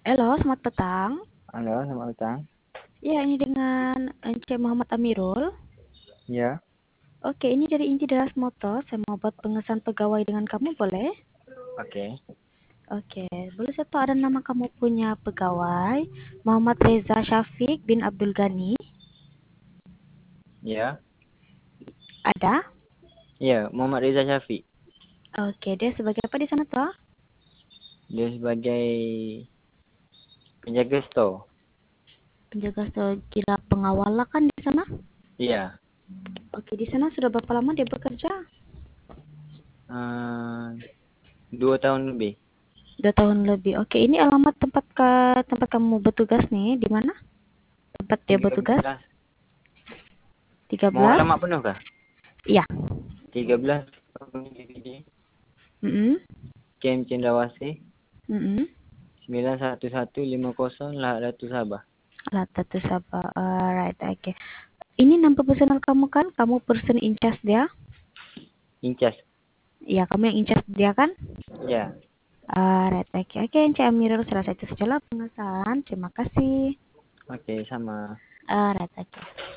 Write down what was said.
Halo, selamat petang. Halo, selamat datang. Ya, ini dengan Ence Muhammad Amirul. Ya, Oke, ini dari Inti Deras Motor. Saya mau buat pengesahan pegawai dengan kamu, boleh? oke. Oke, boleh saya tahu ada nama kamu punya pegawai? Muhammad Reza Syafiq bin Abdul Ghani. Ya, Ada? ya, Muhammad Reza Syafiq. Oke, dia sebagai apa di sana tuh? Dia sebagai penjaga store. Penjaga sekira pengawal lah kan di sana? Iya. Oke, di sana sudah berapa lama dia bekerja? eh 2 tahun lebih. 2 tahun lebih. Oke, ini alamat tempat kamu bertugas nih, di mana? Tempat dia Tiga bertugas? belas. Mau 13? alamat penuh kah? Iya. 13 DVD Mm-mm. Camp Cendrawasih Mm-mm. 91150 Lahad Datu Sabah. Latatu Sabah. Alright, oke. Ini nama personal kamu kan? Kamu person in charge dia? Incas. Iya, kamu yang in charge dia kan? Ya, Alright, oke. Oke, Encik Amirul, selesai itu sajalah pengesahan. Terima kasih. oke, sama. Alright, oke.